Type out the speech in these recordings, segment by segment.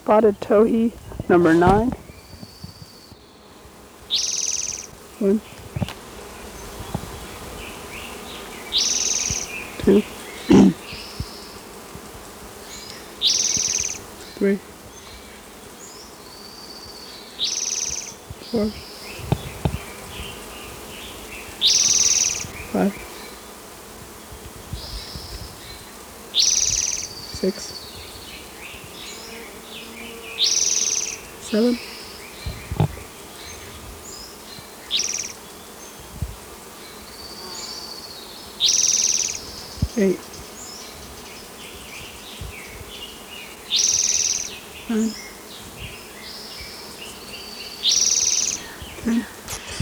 Spotted towhee, number 9. 1, 2, 3, 4, 5, 6, 7, 8, 9, 10,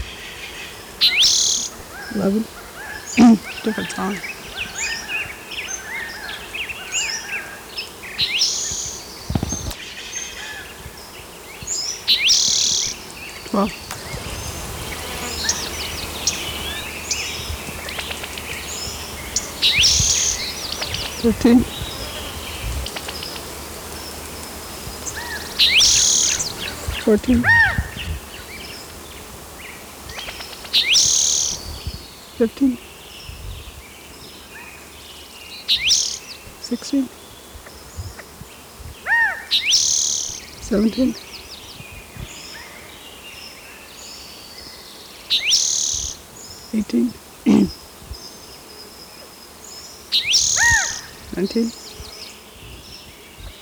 11. Different song. 12. 13. 14. 15. 16. 17. 18. 19.